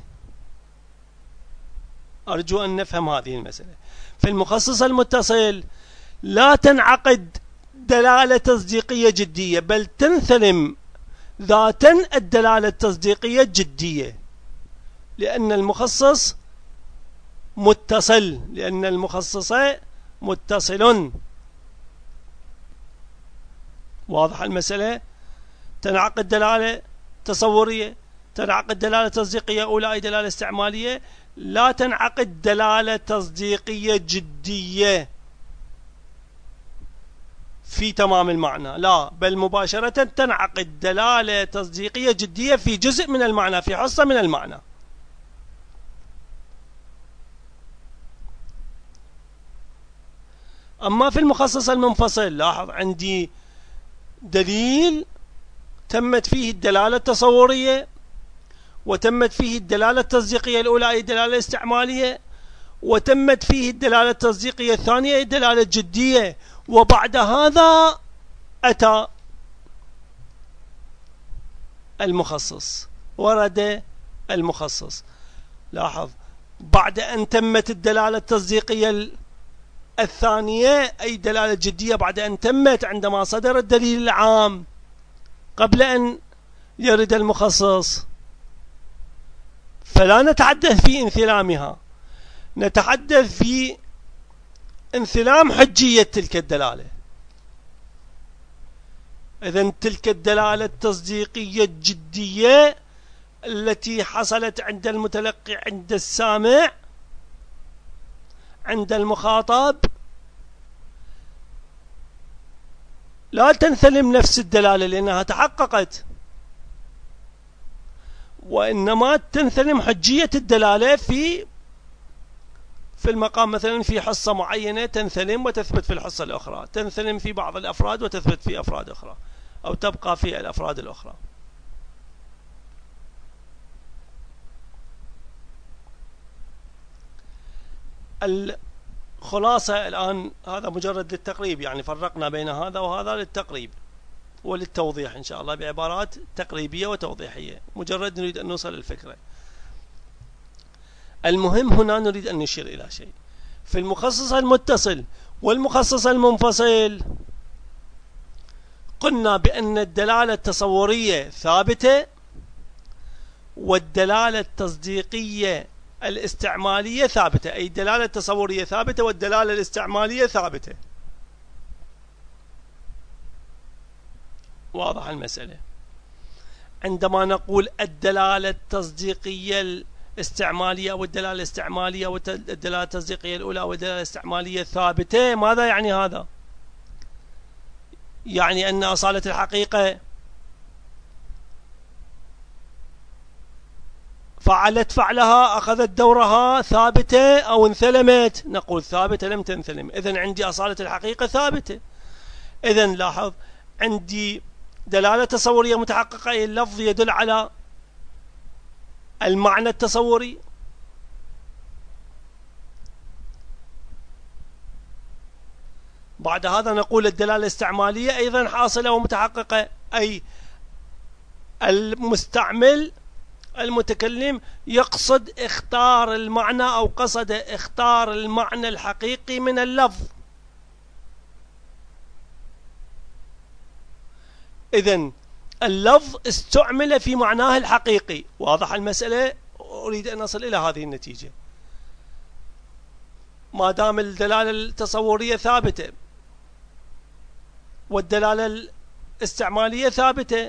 أرجو أن نفهم هذه المسألة. في المخصص المتصل لا تنعقد دلالة تصديقية جدية، بل تنثلم ذاتا الدلالة التصديقية الجدية، لأن المخصص متصل، لأن المخصص متصل. واضح المسألة. تنعقد دلالة تصورية، تنعقد دلالة تصديقية أولى أي دلالة استعمالية، لا تنعقد دلالة تصديقية جدية في تمام المعنى، لا، بل مباشرة تنعقد دلالة تصديقية جدية في جزء من المعنى، في حصة من المعنى. أما في المخصص المنفصل، لاحظ عندي دليل تمت فيه الدلالة التصورية، وتمت فيه الدلالة التصديقية الأولى أي الدلالة الاستعمالية، وتمت فيه الدلالة التصديقية الثانية أي الدلالة الجدية، وبعد هذا أتى المخصص، ورد المخصص. لاحظ، بعد أن تمت الدلالة التصديقية الثانية أي دلالة جدية، بعد أن تمت عندما صدر الدليل العام قبل أن يرد المخصص، فلا نتحدث في انثلامها، نتحدث في انثلام حجية تلك الدلالة. إذن تلك الدلالة التصديقية الجدية التي حصلت عند المتلقي، عند السامع، عند المخاطب، لا تنثلم نفس الدلالة لأنها تحققت، وإنما تنثلم حجية الدلالة في في المقام مثلا في حصة معينة تنثلم وتثبت في الحصة الأخرى، تنثلم في بعض الأفراد وتثبت في أفراد أخرى، أو تبقى في الأفراد الأخرى. الخلاصة الآن هذا مجرد للتقريب، يعني فرقنا بين هذا وهذا للتقريب وللتوضيح إن شاء الله بعبارات تقريبية وتوضيحية، مجرد نريد أن نوصل للفكرة. المهم هنا نريد أن نشير إلى شيء في المخصص المتصل والمخصص المنفصل. قلنا بأن الدلالة التصورية ثابتة والدلالة التصديقية الاستعمالية ثابتة، أي الدلالة التصورية ثابتة والدلالة الاستعمالية ثابتة. واضح المسألة؟ عندما نقول الدلالة التصديقية الاستعمالية أو الدلالة الاستعمالية والدلالة التصديقية الأولى والدلالة الاستعمالية ثابتة، ماذا يعني هذا؟ يعني أن أصالة الحقيقة فعلت فعلها أخذت دورها ثابتة أو انثلمت؟ نقول ثابتة لم تنثلم، إذن عندي أصالة الحقيقة ثابتة. إذن لاحظ عندي دلالة تصورية متحققة، أي اللفظ يدل على المعنى التصوري، بعد هذا نقول الدلالة الاستعمالية أيضا حاصلة ومتحققة، أي المستعمل المتكلم يقصد اختار المعنى أو قصد اختار المعنى الحقيقي من اللفظ. إذن اللفظ استعمل في معناه الحقيقي. واضح المسألة؟ أريد أن أصل إلى هذه النتيجة. ما دام الدلالة التصورية ثابتة والدلالة الاستعمالية ثابتة،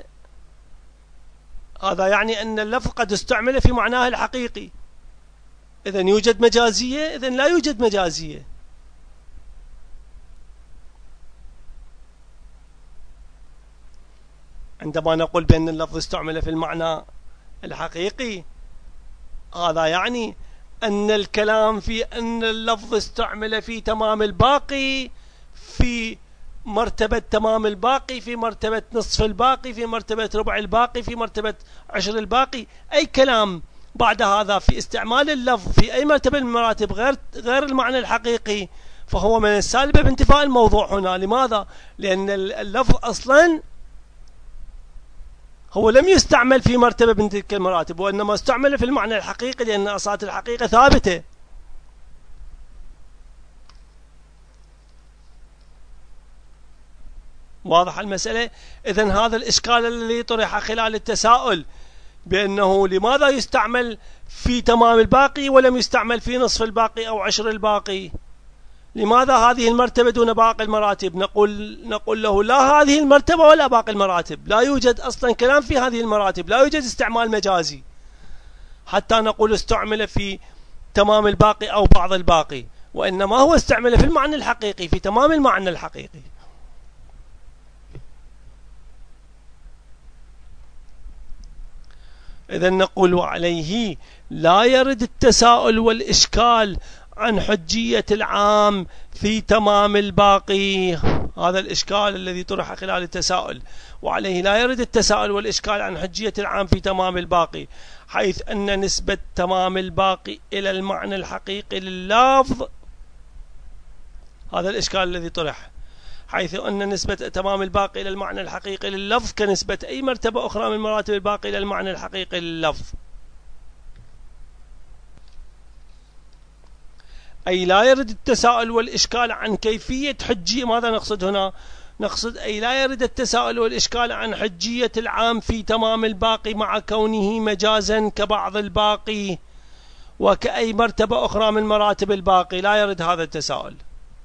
هذا يعني أن اللفظ قد استعمل في معناه الحقيقي. إذن يوجد مجازية؟ إذن لا يوجد مجازية. عندما نقول بأن اللفظ استعمل في المعنى الحقيقي، هذا يعني أن الكلام في أن اللفظ استعمل في تمام الباقي، في مرتبة تمام الباقي، في مرتبة نصف الباقي، في مرتبة ربع الباقي، في مرتبة عشر الباقي، أي كلام بعد هذا في استعمال اللفظ في أي مرتبة من المراتب غير غير المعنى الحقيقي، فهو من السالبة بانتفاء الموضوع هنا. لماذا؟ لأن اللفظ أصلا هو لم يستعمل في مرتبة من تلك المراتب، وإنما استعمل في المعنى الحقيقي، لأن أصالة الحقيقة ثابتة. واضح المسألة؟ إذن هذا الإشكال الذي طرح خلال التساؤل بأنه لماذا يستعمل في تمام الباقي ولم يستعمل في نصف الباقي أو عشر الباقي؟ لماذا هذه المرتبة دون باقي المراتب؟ نقول نقول له لا هذه المرتبة ولا باقي المراتب، لا يوجد أصلا كلام في هذه المراتب، لا يوجد استعمال مجازي حتى نقول استعمل في تمام الباقي أو بعض الباقي، وإنما هو استعمل في المعنى الحقيقي، في تمام المعنى الحقيقي. إذن نقول وعليه لا يرد التساؤل والإشكال عن حجية العام في تمام الباقي. هذا الإشكال الذي طرح خلال التساؤل، وعليه لا يرد التساؤل والإشكال عن حجية العام في تمام الباقي، حيث أن نسبة تمام الباقي إلى المعنى الحقيقي لللفظ، هذا الإشكال الذي طرح، حيث أن نسبة تمام الباقي إلى المعنى الحقيقي لللفظ كنسبة أي مرتبة أخرى من مراتب الباقي إلى المعنى الحقيقي لللفظ. أي لا يرد التساؤل والإشكال عن كيفية حجية، ماذا نقصد هنا؟ نقصد أي لا يرد التساؤل والإشكال عن حجية العام في تمام الباقي مع كونه مجازا كبعض الباقي وكأي مرتبة أخرى من مراتب الباقي، لا يرد هذا التساؤل.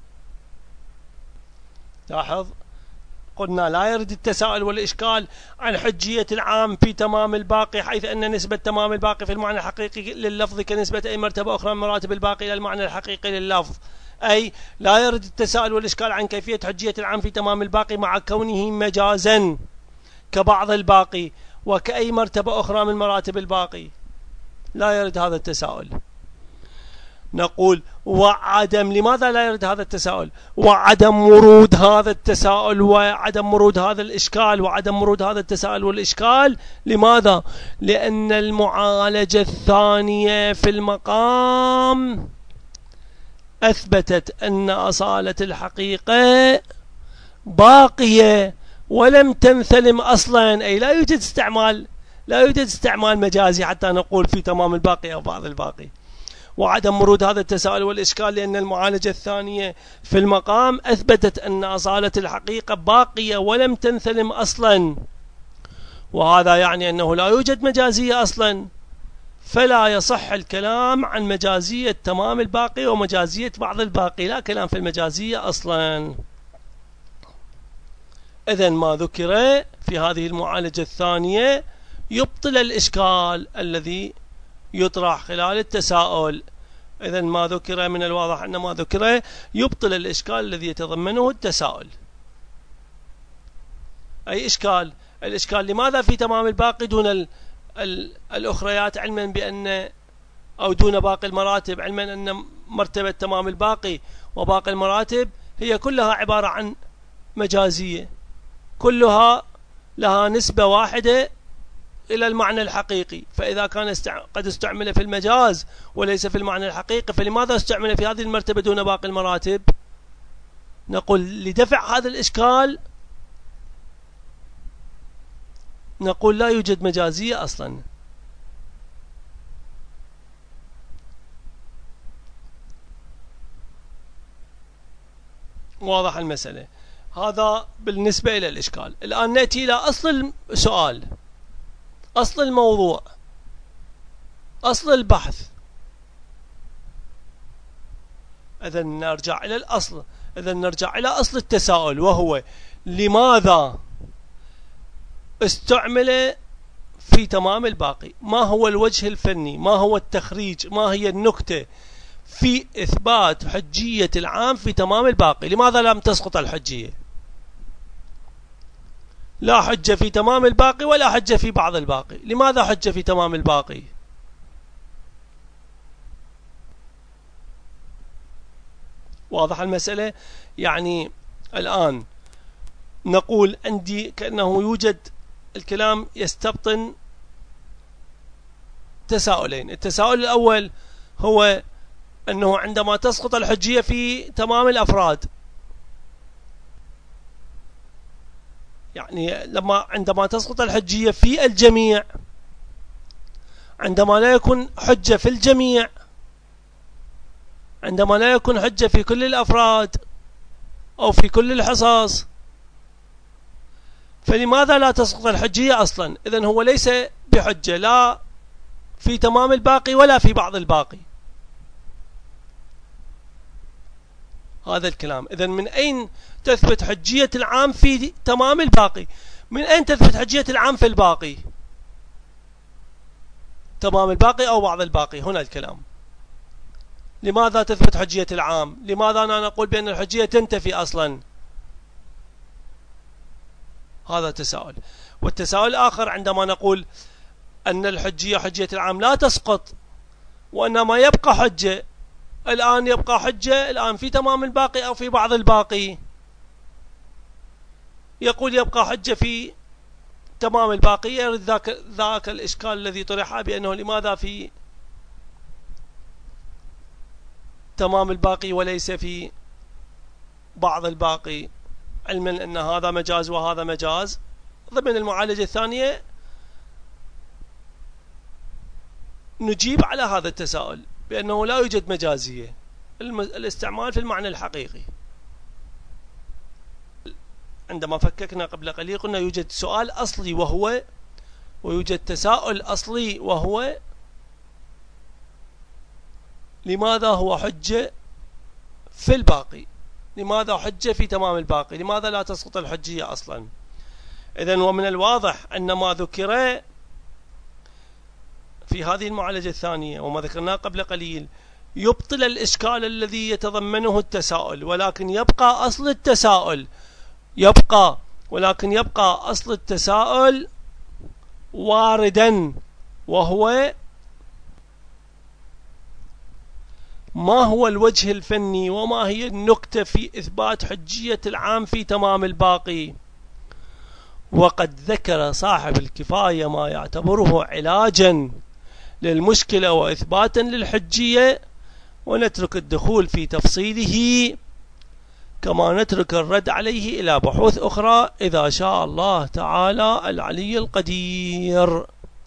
لاحظ قلنا لا يرد التساؤل والإشكال عن حجية العام في تمام الباقي، حيث أن نسبة تمام الباقي في المعنى الحقيقي لللفظ كنسبة أي مرتبة أخرى من مراتب الباقي إلى المعنى الحقيقي لللفظ. أي لا يرد التساؤل والإشكال عن كيفية حجية العام في تمام الباقي مع كونه مجازا كبعض الباقي وكأي مرتبة أخرى من مراتب الباقي، لا يرد هذا التساؤل. نقول وعدم، لماذا لا يرد هذا التساؤل؟ وعدم ورود هذا التساؤل وعدم ورود هذا الإشكال وعدم ورود هذا التساؤل والإشكال، لماذا؟ لأن المعالجة الثانية في المقام أثبتت أن أصالة الحقيقة باقية ولم تنثلم أصلا، أي لا يوجد استعمال لا يوجد استعمال مجازي حتى نقول في تمام الباقي أو بعض الباقي. وعدم ورود هذا التساؤل والإشكال لأن المعالجة الثانية في المقام أثبتت أن أصالة الحقيقة باقية ولم تنثلم أصلا، وهذا يعني أنه لا يوجد مجازية أصلا، فلا يصح الكلام عن مجازية تمام الباقي ومجازية بعض الباقي، لا كلام في المجازية أصلا. إذن ما ذكر في هذه المعالجة الثانية يبطل الإشكال الذي يطرح خلال التساؤل. إذن ما ذكر من الواضح أن ما ذكر يبطل الإشكال الذي يتضمنه التساؤل. أي إشكال؟ الإشكال لماذا في تمام الباقي دون ال ال الأخريات، علما بأن أو دون باقي المراتب، علما أن مرتبة تمام الباقي وباقي المراتب هي كلها عبارة عن مجازية، كلها لها نسبة واحدة إلى المعنى الحقيقي، فإذا كان قد استعمل في المجاز وليس في المعنى الحقيقي فلماذا استعمل في هذه المرتبة دون باقي المراتب؟ نقول لدفع هذا الإشكال نقول لا يوجد مجازية أصلا. واضح المسألة؟ هذا بالنسبة إلى الإشكال. الآن نأتي إلى أصل السؤال، أصل الموضوع، أصل البحث. إذن نرجع إلى الأصل، إذن نرجع إلى أصل التساؤل، وهو لماذا استعمل في تمام الباقي؟ ما هو الوجه الفني؟ ما هو التخريج؟ ما هي النكتة في إثبات حجية العام في تمام الباقي؟ لماذا لم تسقط الحجية؟ لا حجة في تمام الباقي ولا حجة في بعض الباقي، لماذا حجة في تمام الباقي؟ واضح المسألة؟ يعني الآن نقول عندي كأنه يوجد الكلام يستبطن تساؤلين. التساؤل الأول هو أنه عندما تسقط الحجية في تمام الأفراد، يعني لما عندما تسقط الحجية في الجميع، عندما لا يكون حجة في الجميع، عندما لا يكون حجة في كل الأفراد أو في كل الحصص، فلماذا لا تسقط الحجية أصلا؟ إذن هو ليس بحجة لا في تمام الباقي ولا في بعض الباقي. هذا الكلام. إذن من أين تثبت حجية العام في تمام الباقي؟ من أين تثبت حجية العام في الباقي؟ تمام الباقي أو بعض الباقي؟ هنا الكلام. لماذا تثبت حجية العام؟ لماذا أنا نقول بأن الحجية تنتفي أصلا؟ هذا تساؤل. والتساؤل الآخر عندما نقول أن الحجية حجية العام لا تسقط وإنما يبقى حجة، الآن يبقى حجة الآن في تمام الباقي أو في بعض الباقي؟ يقول يبقى حجة في تمام الباقي، يرد ذاك, ذاك الإشكال الذي طرح بأنه لماذا في تمام الباقي وليس في بعض الباقي، علما أن هذا مجاز وهذا مجاز. ضمن المعالجة الثانية نجيب على هذا التساؤل بأنه لا يوجد مجازية، الاستعمال في المعنى الحقيقي. عندما فككنا قبل قليل قلنا يوجد سؤال أصلي وهو ويوجد تساؤل أصلي وهو لماذا هو حجة في الباقي؟ لماذا حجة في تمام الباقي؟ لماذا لا تسقط الحجية أصلا؟ إذن ومن الواضح أن ما ذكر في هذه المعالجة الثانية وما ذكرناه قبل قليل يبطل الإشكال الذي يتضمنه التساؤل، ولكن يبقى أصل التساؤل يبقى ولكن يبقى أصل التساؤل واردا، وهو ما هو الوجه الفني وما هي النكتة في إثبات حجية العام في تمام الباقي. وقد ذكر صاحب الكفاية ما يعتبره علاجا للمشكلة وإثباتا للحجية، ونترك الدخول في تفصيله كما نترك الرد عليه إلى بحوث أخرى إذا شاء الله تعالى العلي القدير.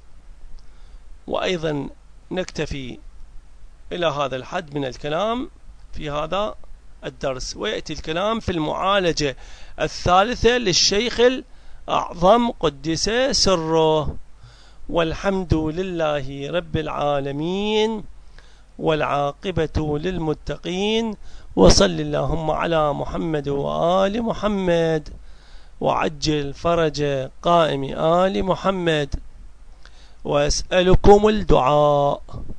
وأيضا نكتفي إلى هذا الحد من الكلام في هذا الدرس، ويأتي الكلام في المعالجة الثالثة للشيخ الأعظم قدس سره. والحمد لله رب العالمين، والعاقبة للمتقين، وصل اللهم على محمد وآل محمد، وعجل فرج قائم آل محمد، وأسألكم الدعاء.